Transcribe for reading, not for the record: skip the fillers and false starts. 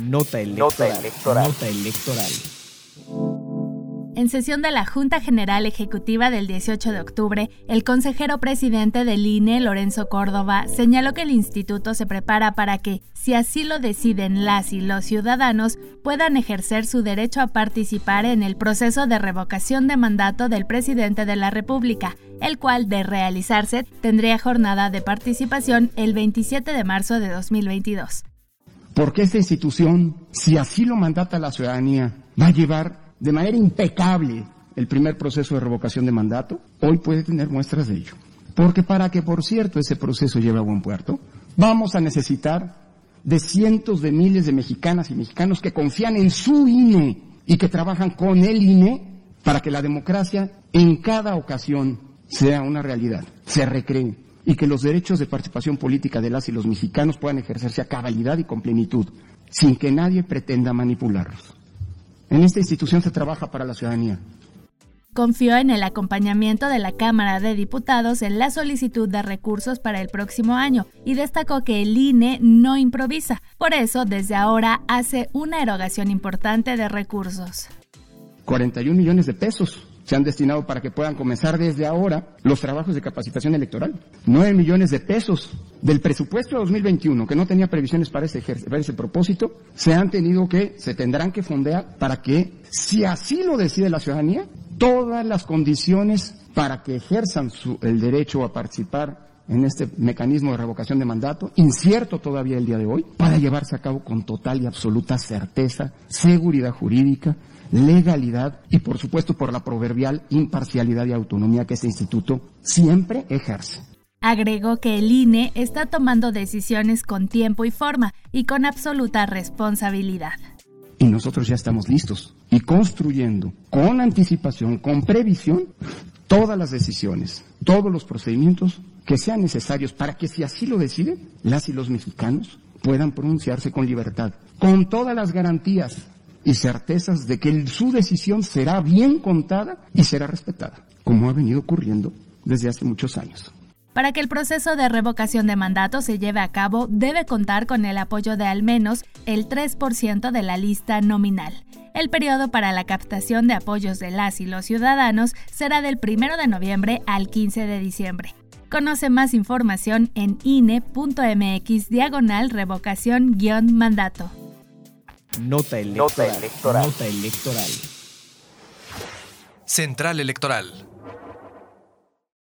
Nota electoral. Nota electoral. En sesión de la Junta General Ejecutiva del 18 de octubre, el consejero presidente del INE, Lorenzo Córdoba, señaló que el instituto se prepara para que, si así lo deciden las y los ciudadanos, puedan ejercer su derecho a participar en el proceso de revocación de mandato del presidente de la República, el cual, de realizarse, tendría jornada de participación el 27 de marzo de 2022. Porque esta institución, si así lo mandata la ciudadanía, va a llevar de manera impecable el primer proceso de revocación de mandato, hoy puede tener muestras de ello. Porque para que, por cierto, ese proceso lleve a buen puerto, vamos a necesitar de cientos de miles de mexicanas y mexicanos que confían en su INE y que trabajan con el INE para que la democracia en cada ocasión sea una realidad, se recree y que los derechos de participación política de las y los mexicanos puedan ejercerse a cabalidad y con plenitud, sin que nadie pretenda manipularlos. En esta institución se trabaja para la ciudadanía. Confió en el acompañamiento de la Cámara de Diputados en la solicitud de recursos para el próximo año y destacó que el INE no improvisa. Por eso, desde ahora, hace una erogación importante de recursos. 41 millones de pesos se han destinado para que puedan comenzar desde ahora los trabajos de capacitación electoral. 9 millones de pesos del presupuesto de 2021, que no tenía previsiones para ese propósito, se tendrán que fondear para que, si así lo decide la ciudadanía, todas las condiciones para que ejerzan el derecho a participar en este mecanismo de revocación de mandato, incierto todavía el día de hoy, para llevarse a cabo con total y absoluta certeza, seguridad jurídica, legalidad y, por supuesto, por la proverbial imparcialidad y autonomía que este instituto siempre ejerce. Agregó que el INE está tomando decisiones con tiempo y forma y con absoluta responsabilidad. Y nosotros ya estamos listos y construyendo con anticipación, con previsión, todas las decisiones, todos los procedimientos que sean necesarios para que, si así lo deciden, las y los mexicanos puedan pronunciarse con libertad, con todas las garantías y certezas de que su decisión será bien contada y será respetada, como ha venido ocurriendo desde hace muchos años. Para que el proceso de revocación de mandato se lleve a cabo, debe contar con el apoyo de al menos el 3% de la lista nominal. El periodo para la captación de apoyos de las y los ciudadanos será del 1 de noviembre al 15 de diciembre. Conoce más información en ine.mx/revocación-mandato. Nota electoral. Nota electoral. Central Electoral.